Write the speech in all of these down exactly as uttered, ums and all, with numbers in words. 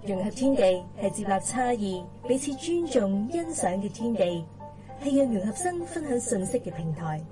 融合天地係接納差異、彼此尊重、欣賞嘅天地，係讓融合生分享信息嘅平台。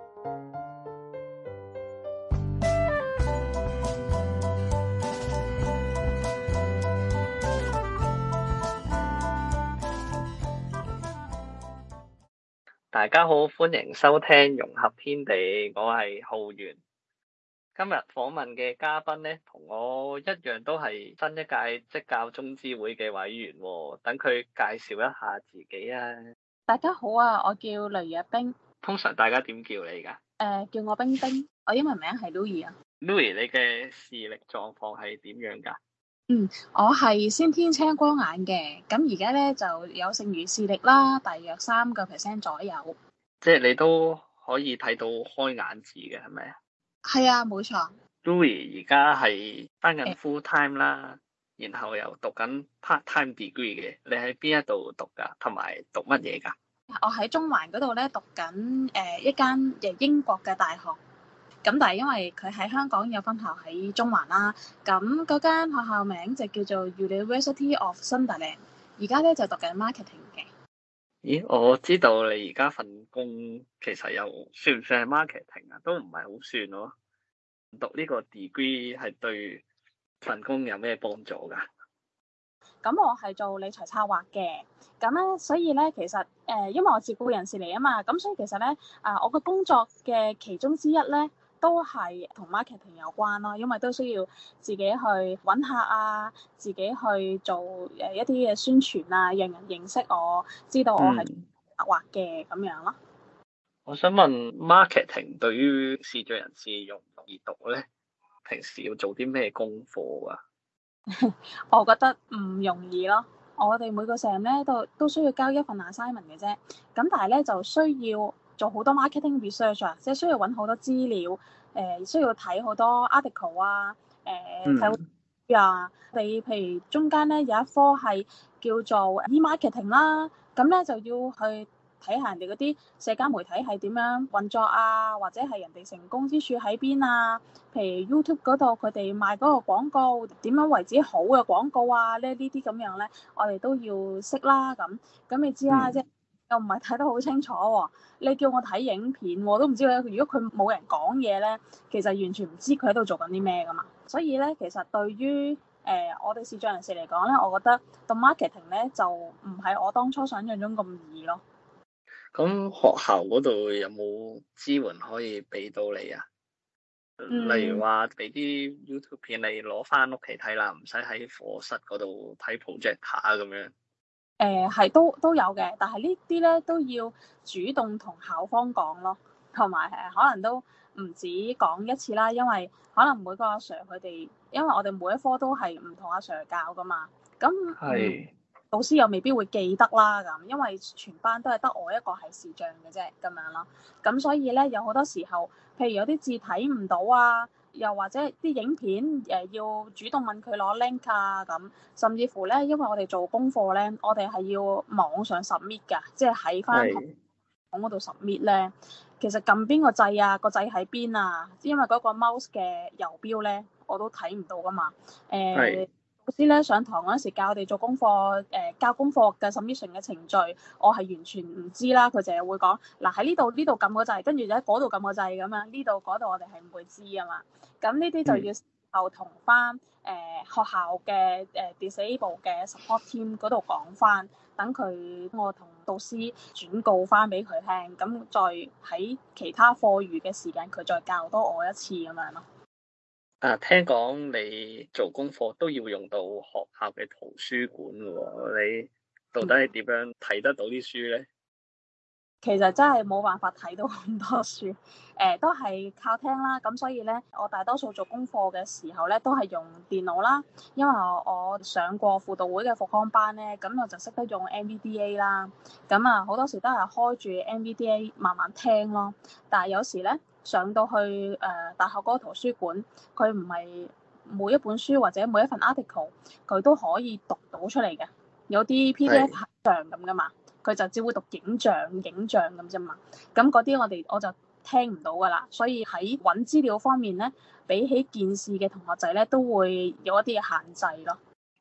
大家好，歡迎收聽融合天地，我係浩源。今日訪問嘅嘉賓咧，同我一樣都係新一屆職教中資會嘅委員，等佢介紹一下自己啊。 大家好啊，我叫雷若冰。 通常大家點叫你噶？誒、 呃，叫我冰冰。我英文名係 Louis 啊。 Louis，你嘅視力狀況係點樣噶？ 嗯，我係先天青光眼嘅，咁而家咧就有剩餘視力啦，大約三個 percent 左右。 即係你都可以睇到開眼字嘅，係咪啊？ 係啊，冇錯。 Louis 而家係翻緊 full time 啦，欸、然後又讀緊 part time degree 嘅。你喺邊一度讀噶？同埋讀乜嘢噶？ 我喺中環嗰度咧讀緊誒一間誒英國嘅大學。咁但係因為佢喺香港有分校喺中環啦，咁嗰間學校名就叫做 University of Sunderland。而家咧就讀緊 marketing 嘅。 咦，我知道你而家份工其實又算唔算係 marketing 啊？都唔係好算咯。讀呢個 degree 係對份工有咩幫助噶？ 咁我係做理財策劃嘅，咁咧所以咧其實誒、呃，因為我自僱人士嚟啊嘛，咁所以其實咧啊，我嘅工作嘅其中之一咧都係同 marketing 有關咯，因為都需要自己去揾客啊，自己去做誒一啲嘅宣傳啊，讓人認識我，知道我係策劃嘅咁樣咯。 我想問 marketing 對於視障人士容唔容易讀咧？平時要做啲咩功課啊？ 我覺得唔容易咯。我哋每個 sem 咧都都需要交一份 assignment 嘅啫，咁但係咧就需要做好多 marketing research 啊，即係需要揾好多資料，誒、呃、需要睇好多 article 啊，誒睇好多書啊。你譬如中間咧有一科係叫做 e-marketing 啦，咁咧就要去睇下人哋嗰啲社交媒體係點樣運作啊，或者係人哋成功之處喺邊啊。譬如 YouTube 嗰度佢哋賣嗰個廣告點樣為之好嘅廣告啊，呢呢啲咁樣咧，我哋都要識啦。咁咁你知啦，即係、嗯、又唔係睇得好清楚喎。你叫我睇影片，我都唔知佢。如果佢冇人講嘢咧，其實完全唔知佢喺度做緊啲咩噶嘛。所以咧，其實對於誒、呃、我哋視障人士嚟講咧，我覺得讀 marketing 咧就唔係我當初想象中咁易咯。 咁學校嗰度有冇支援可以俾到你啊？嗯、例如話俾啲 YouTube 片你攞翻屋企睇啦，唔使喺課室嗰度睇 projector 咁樣。 誒係、呃、都都有嘅，但係呢啲咧都要主動同校方講咯，同埋誒可能都唔止講一次啦，因為可能每個阿 Sir 佢哋，因為我哋每一科都係唔同阿 Sir 教噶嘛，咁係。老師又未必會記得啦，咁因為全班都係得我一個係視障嘅啫，咁樣咯。咁所以咧，有好多時候，譬如有啲字睇唔到啊，又或者啲影片誒、呃、要主動問佢攞 link 啊，咁甚至乎咧，因為我哋做功課咧，我哋係要網上 submit 㗎，即係喺翻學堂嗰度 submit 咧。其實撳邊個掣啊，個掣喺邊啊？因為嗰個 mouse 嘅游標咧，我都睇唔到㗎嘛。誒、呃。老師咧上堂嗰陣時教我哋做功課，誒、呃、交功課嘅 submission 嘅程序，我係完全唔知啦。佢淨係會講嗱喺呢度呢度撳個掣，跟住喺嗰度撳個掣咁樣，呢度嗰度我哋係唔會知啊嘛。咁呢啲就要後同翻誒學校嘅誒、呃、disable 嘅 support team 嗰度講翻，等佢我同導師轉告翻俾佢聽，咁再喺其他課餘嘅時間佢再教多我一次咁樣咯。 啊，聽講你做功課都要用到學校嘅圖書館喎，你到底係點樣睇得到啲書咧？ 其實真係冇辦法睇到咁多書，誒、呃、都係靠聽啦。咁所以咧，我大多數做功課嘅時候咧，都係用電腦啦。因為我我上過輔導會嘅復康班咧，咁我就識得用 M V D A 啦。咁啊，好多時都係開住 M V D A 慢慢聽咯。但係有時咧，上到去誒、呃、大學嗰個圖書館，佢唔係每一本書或者每一份 article 佢都可以讀到出嚟嘅，有啲 P D F 係像咁噶嘛。佢就只會讀影像、影像咁啫嘛，咁嗰啲我哋我就聽唔到噶啦，所以喺揾資料方面咧，比起健視嘅同學仔咧，都會有一啲嘅限制咯。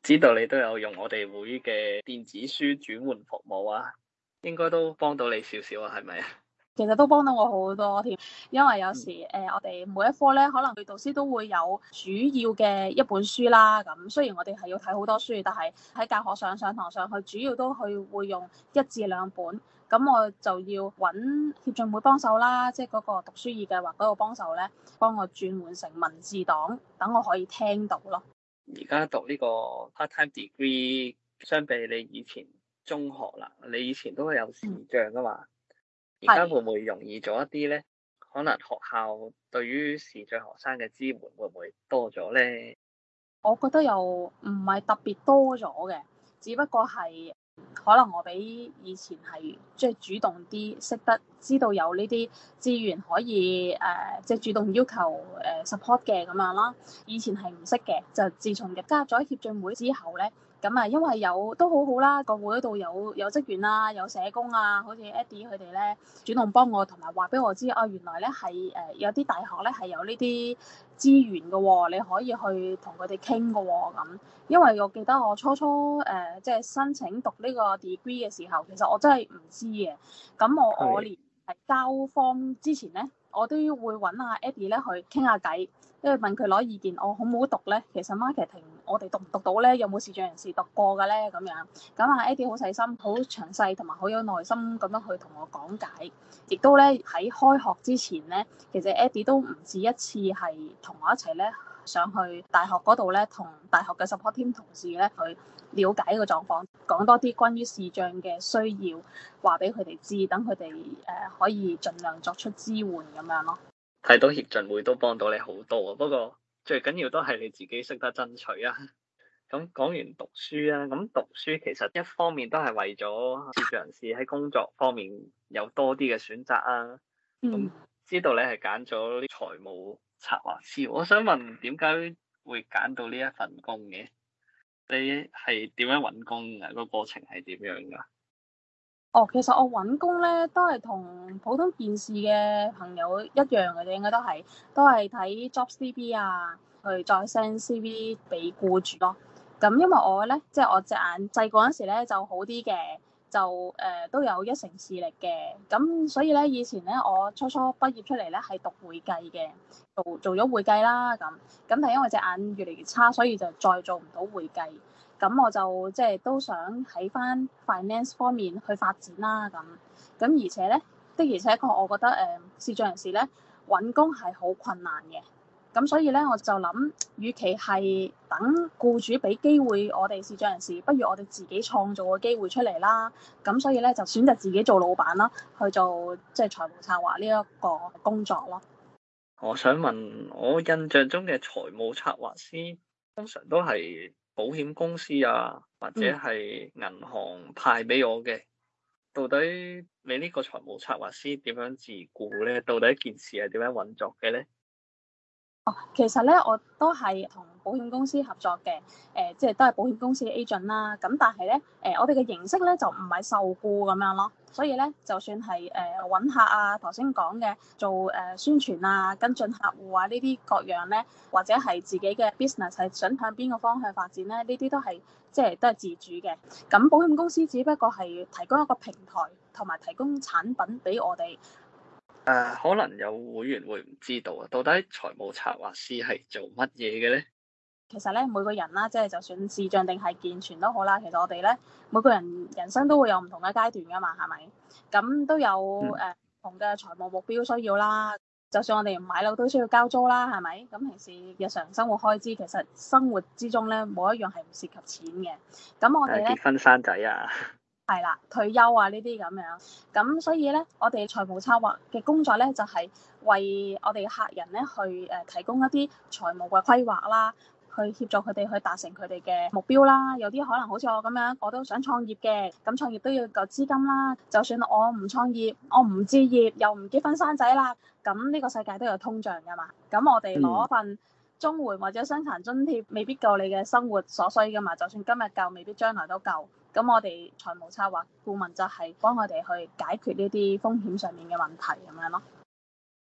知道你都有用我哋會嘅電子書轉換服務啊，應該都幫到你少少啊，係咪啊？ 其實都幫到我好多添，因為有時誒、 嗯呃、我哋每一科咧，可能佢導師都會有主要嘅一本書啦。咁雖然我哋係要睇好多書，但係喺教學上上堂上，佢主要都去會用一至兩本。咁我就要揾協進會幫手啦，即係嗰個讀書易計劃嗰度幫手咧，幫我轉換成文字檔，等我可以聽到咯。 而家讀呢個 part-time degree，相比你以前中學啦，你以前都係有視像噶嘛？而家、嗯、會唔會容易咗一啲咧？可能學校對於視像學生嘅支援會唔會多咗咧？ 我覺得又唔係特別多咗嘅，只不過係可能我比以前係即係主動啲，識得知道有呢啲資源可以誒，即、呃、係、就是、主動要求誒、呃、support 嘅咁樣啦。以前係唔識嘅，就自從入加入咗協進會之後咧。咁啊，因為有都好好啦，個會嗰度有有職員啊，有社工啊，好似 Eddie 佢哋咧主動幫我，同埋話俾我知啊，原來咧係誒有啲大學咧係有呢啲資源嘅喎，你可以去同佢哋傾嘅喎咁。因為我記得我初初誒即係申請讀呢個 degree 嘅時候，其實我真係唔知嘅。咁我我連係交方之前咧，我都會揾阿 Eddie 咧去傾下偈。因為問佢攞意見，我好唔好讀咧？其實 marketing 我哋讀唔讀到咧？有冇視像人士讀過嘅咧？咁樣咁啊，Eddie 好細心、好詳細同埋好有耐心咁樣去同我講解，亦都咧喺開學之前咧，其實 Eddie 都唔止一次係同我一齊咧上去大學嗰度咧，同大學嘅 support team 同事咧去了解個狀況，講多啲關於視像嘅需要，話俾佢哋知，等佢哋誒可以盡量作出支援咁樣咯。 睇到協進會都幫到你好多啊，不過最緊要都係你自己識得爭取啊。咁講完讀書啊，咁讀書其實一方面都係為咗視障人士喺工作方面有多啲嘅選擇啊。咁知道你係揀咗啲財務策劃師，我想問點解會揀到呢一份工嘅？你係點樣揾工啊？個過程係點樣噶？ 哦，其實我揾工咧都係同普通電視嘅朋友一樣嘅啫，應該都係都係睇 JobsDB 啊，去再 send C V 俾僱主咯。咁因為我咧，即係我隻眼細個嗰時咧就好啲嘅，就誒、呃、都有一成視力嘅。咁所以咧，以前咧我初初畢業出嚟咧係讀會計嘅，做做咗會計啦。咁咁但係因為隻眼越嚟越差，所以就再做唔到會計。咁我就即係都想喺翻 finance 方面去發展啦，咁咁而且咧的而且確，我覺得誒視障人士咧揾工係好困難嘅，咁所以咧我就諗，與其係等僱主俾機會我哋視障人士，不如我哋自己創造個機會出嚟啦。咁所以咧就選擇自己做老闆啦，去做即係財務策劃呢一個工作咯。 我想問，我印象中嘅財務策劃師通常都係保險公司啊，或者係銀行派俾我嘅。到底你呢個財務策劃師點樣自僱咧？到底一件事係點樣運作嘅咧？ 哦，其實咧我都係同保險公司合作嘅，誒、呃，即係都係保險公司嘅 agent 啦。咁但係咧，誒、呃，我哋嘅形式咧就唔係受僱咁樣咯。所以咧，就算係誒揾客啊，頭先講嘅做誒、呃、宣傳啊、跟進客戶啊呢啲各樣咧，或者係自己嘅 business 係想向邊個方向發展咧，呢啲都係即係都係自主嘅。咁保險公司只不過係提供一個平台，同埋提供產品俾我哋。 誒、uh, 可能有會員會唔知道啊，到底財務策劃師係做乜嘢嘅咧？ 其實咧，每個人啦，即係就算視障定係健全都好啦，其實我哋咧每個人人生都會有唔同嘅階段噶嘛，係咪？咁都有誒唔同嘅財務目標需要啦。就算我哋唔買樓都需要交租啦，係咪？咁平時日常生活開支，其實生活之中咧冇一樣係唔涉及錢嘅。咁我哋咧結婚生仔啊， 係啦，退休啊呢啲咁樣，咁所以咧，我哋財務策劃嘅工作咧，就係為我哋客人咧去誒提供一啲財務嘅規劃啦，去協助佢哋去達成佢哋嘅目標啦。有啲可能好似我咁樣，我都想創業嘅，咁創業都要夠資金啦。就算我唔創業，我唔置業，又唔結婚生仔啦，咁呢個世界都有通脹噶嘛。咁我哋攞份綜援或者傷殘津貼，未必夠你嘅生活所需噶嘛。就算今日夠，未必將來都夠。咁我哋財務策劃顧問就係幫我哋去解決呢啲風險上面嘅問題咁樣咯。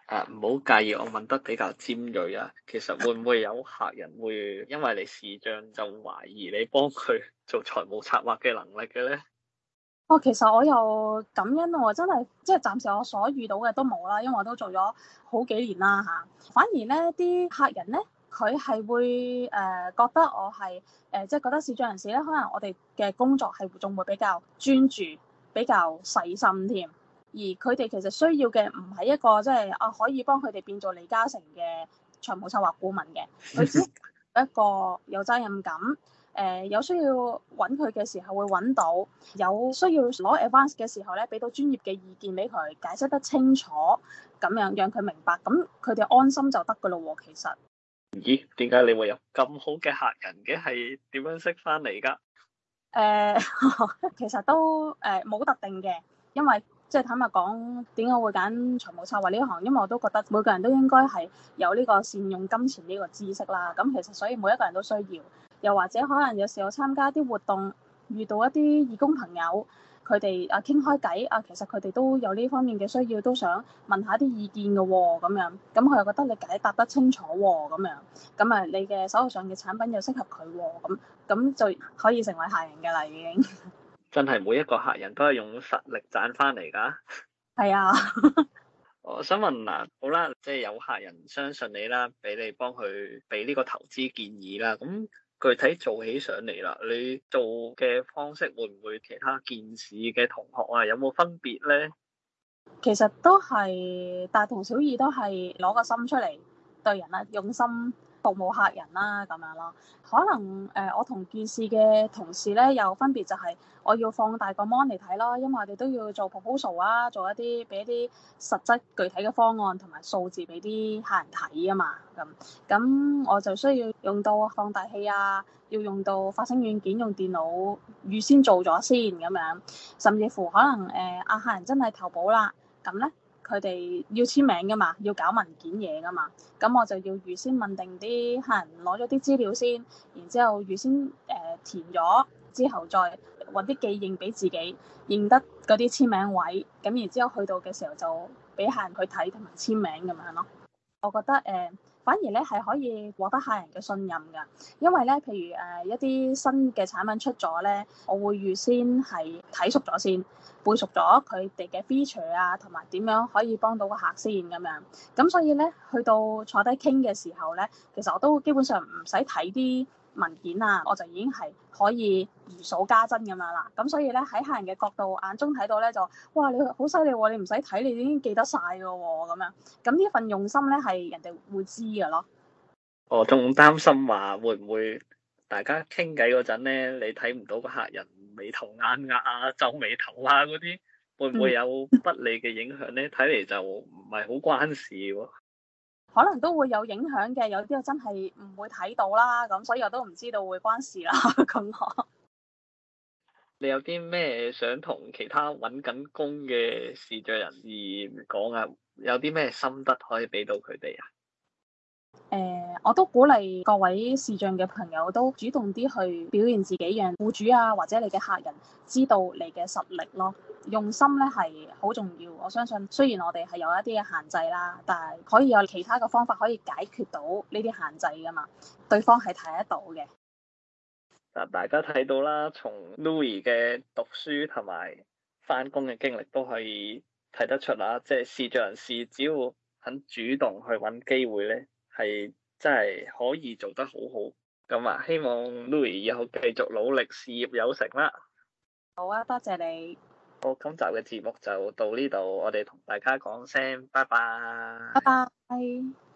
啊，唔好介意我問得比較尖鋭啊。其實會唔會有客人會因為你視像就懷疑你幫佢做財務策劃嘅能力嘅咧？ 哦，其實我又感恩喎，真係即係暫時我所遇到嘅都冇啦，因為我都做咗好幾年啦嚇。反而咧啲客人咧，佢係會誒、呃、覺得我係誒、呃、即係覺得視障人士咧，可能我哋嘅工作係仲會比較專注、比較細心添。而佢哋其實需要嘅唔係一個即係啊可以幫佢哋變做李嘉誠嘅財務策劃顧問嘅，佢只係一個有責任感。誒、呃、有需要揾佢嘅時候會揾到，有需要攞 advance 嘅時候咧，俾到專業嘅意見俾佢，解釋得清楚，咁樣讓佢明白，咁佢哋安心就得噶咯喎。其實， 咦？點解你會有咁好嘅客人嘅？係點樣識翻嚟㗎？ 誒、呃、其實都誒冇、呃、特定嘅，因為即係坦白講，點解會揀財務策劃呢一行？因為我都覺得每個人都應該係有呢個善用金錢呢個知識啦。咁其實所以每一個人都需要。又或者可能有時候參加啲活動，遇到一啲義工朋友，佢哋啊傾開偈啊，其實佢哋都有呢方面嘅需要，都想問下啲意見嘅喎，咁樣，咁佢又覺得你解答得清楚喎，咁樣，咁啊你嘅手頭上嘅產品又適合佢喎，咁咁就可以成為客人㗎啦，已經。 真係每一個客人都係用實力賺翻嚟㗎。 係啊。 我想問嗱，好啦，即係有客人相信你啦，俾你幫佢俾呢個投資建議啦，咁具體做起上嚟啦，你做嘅方式會唔會其他見市嘅同學啊有冇分別咧？ 其實都係大同小異，都係攞個心出嚟對人啦，用心服務客人啦，咁樣咯。可能誒、呃，我同件事嘅同事咧有分別，就係我要放大個 mon 嚟睇咯，因為我哋都要做 proposal 啊，做一啲俾一啲實質具體嘅方案同埋數字俾啲客人睇啊嘛。咁咁我就需要用到放大器啊，要用到發聲軟件，用電腦預先做咗先咁樣，甚至乎可能誒，阿、呃、客人真係投保啦。咁咧，佢哋要簽名噶嘛，要搞文件嘢噶嘛，咁我就要預先問定啲客人攞咗啲資料先，然之後預先誒、呃、填咗，之後再揾啲記認俾自己認得嗰啲簽名位，咁然之後去到嘅時候就俾客人去睇同埋簽名咁樣咯。我覺得誒、呃，反而咧係可以獲得客人嘅信任㗎，因為咧，譬如誒、呃、一啲新嘅產品出咗咧，我會預先係睇熟咗先，背熟咗佢哋嘅 feature 啊，同埋點樣可以幫到個客先咁樣。咁所以咧，去到坐低傾嘅時候咧，其實我都基本上唔使睇啲文件啊，我就已經係可以如數家珍咁樣啦。咁所以咧，喺客人嘅角度眼中睇到咧，就哇你好犀利喎！你唔使睇，你已經記得晒㗎喎咁樣。咁呢份用心咧係人哋會知㗎咯。 我仲擔心話會唔會大家傾偈嗰陣咧，你睇唔到個客人眉頭眼額啊、皺眉頭啊嗰啲，會唔會有不利嘅影響咧？睇嚟、嗯、就唔係好關事喎。 可能都會有影響嘅，有啲我真係唔會睇到啦，咁所以我都唔知道會關事啦咁咯。 你有啲咩想同其他揾緊工嘅視障人士講啊？有啲咩心得可以俾到佢哋啊？ 誒、呃，我都鼓勵各位視障嘅朋友都主動啲去表現自己，讓僱主啊或者你嘅客人知道你嘅實力咯。用心咧係好重要，我相信雖然我哋係有一啲嘅限制啦，但係可以有其他嘅方法可以解決到呢啲限制噶嘛。對方係睇得到嘅。 嗱，大家睇到啦，從 Louis 嘅讀書同埋返工嘅經歷都可以睇得出啦，即係視障人士只要肯主動去揾機會咧，係真係可以做得好好。咁啊，希望 Louis 以後繼續努力，事業有成啦。 好啊，多謝你。 好，今集嘅節目就到呢度，我哋同大家講聲拜拜。 拜拜。